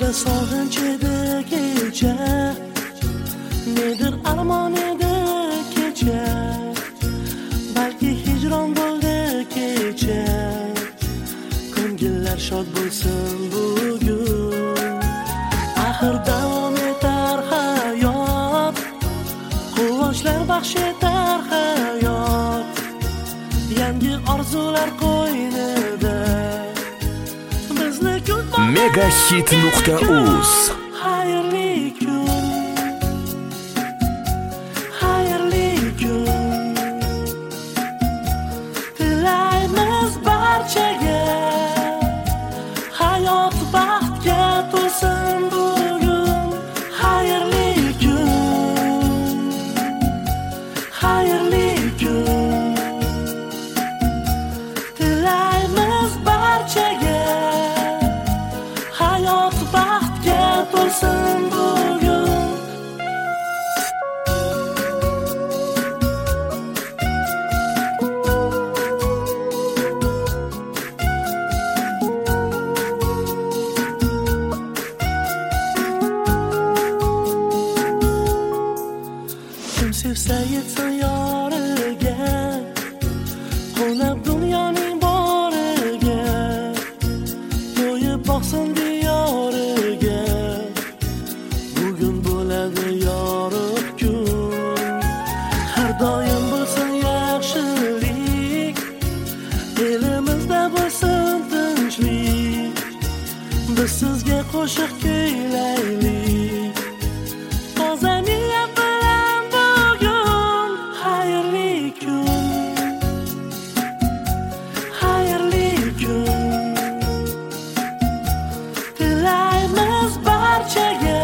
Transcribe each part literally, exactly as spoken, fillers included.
sog'inch edi kecha, nedir armon edi kecha, balki hijron bo'ldi kecha. Ko'ngillar shod bo'lsin bugun, axir davom etar hayot, quvonchlar baxsh etar hayot, yangi orzular qo'ynida bizni kutmoqda. Megahit nuqta uz Xayrli kun, xayrli kun tilaymiz barchaga, hayot baxtga to'lsin bugun. Xayrli kun, xayrli kun tilaymiz barchaga, hayot baxtga to'lsin bugun. Kim sevsa yetsin yoriga, qo'nab dunyoning boriga, to'yib boqsin diyoriga. Bugun bo'ladi yorug' kun, har doim bo'lsin yaxshilik, elimizda bo'lsin tinchlik. Biz sizga qo'shiq kuylaylik, toza niyat bilan bugun. Xayrli kun, xayrli kun tilaymiz barchaga,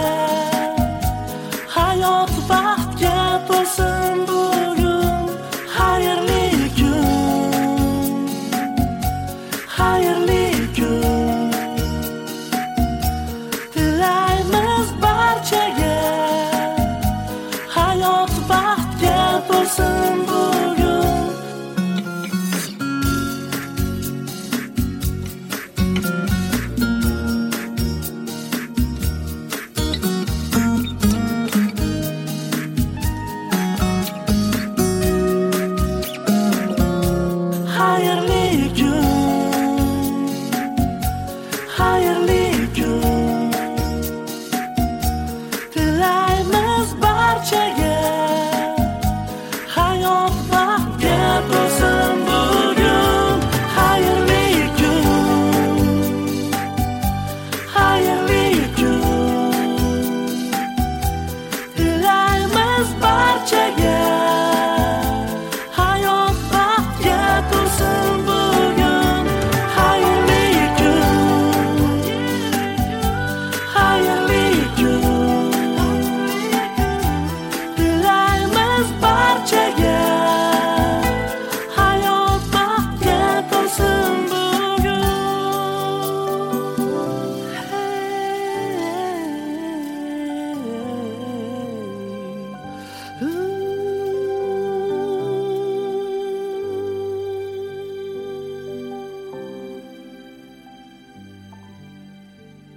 hayot baxtga to'lsin bugun. Xayrli kun, xayrli kun tilaymiz barchaga, hayot baxtga to'lsin bugun. Xayrli kun, xayrli kun tilaymiz barchaga, hayot baxtga to'lsin bugun. Xayrli kun, xayrli kun tilaymiz barchaga, hayot baxtga to'lsin bugun. Xayrli kun, xayrli kun tilaymiz barchaga, hayot baxtga to'lsin bugun.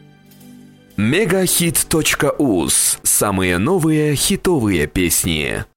Megahit точка уз. Самые новые хитовые песни.